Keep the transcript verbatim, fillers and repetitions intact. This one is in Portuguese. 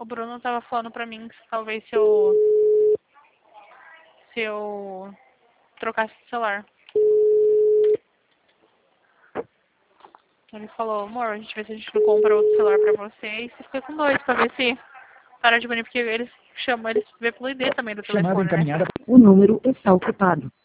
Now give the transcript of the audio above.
O Bruno tava falando pra mim que talvez se eu... Se eu... trocasse de celular. Ele falou, amor, a gente vê se a gente não compra outro celular pra você e você fica com dois pra ver se para de banir, porque eles chamam, eles vê pelo I D também do Chamada telefone, né? encaminhada. O número está ocupado.